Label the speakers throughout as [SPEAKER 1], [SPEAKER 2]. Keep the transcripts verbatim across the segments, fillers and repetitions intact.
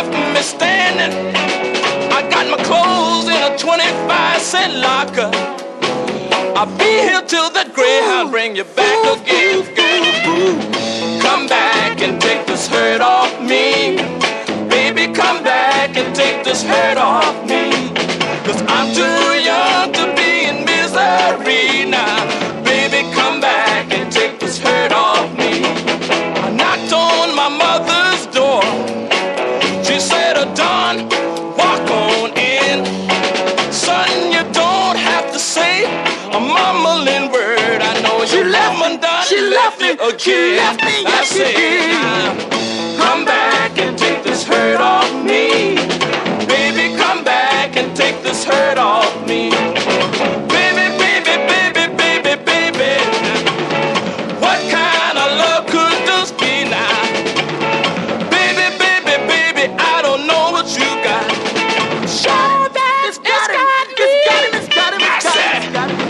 [SPEAKER 1] left me standing. I got my clothes in a twenty-five cent locker. I'll be here till the Greyhound bring you back again. Come back and take this hurt off me. Baby, come back and take this hurt off me. Cause I'm too young to be in misery now. Baby, come back and take this hurt off me. I knocked on my mother's door. She said, oh, Don, walk on in. Son, you don't have to say a mumbling word. I know she left me, Don, she left me again. She left me, yes, I say, she did. Come back and take this hurt off me. Baby, come back and take this hurt off me. Baby, baby, baby, baby, baby. What kind of love could this be now? Baby, baby, baby, I don't know what you got. Show that it's got him, it's got him, it's got him, it's got him, it's got him.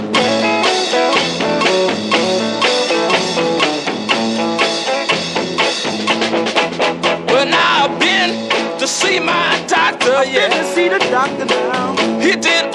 [SPEAKER 1] Well, now I've been to see my doctor, yeah.
[SPEAKER 2] To see the doctor now.
[SPEAKER 1] He did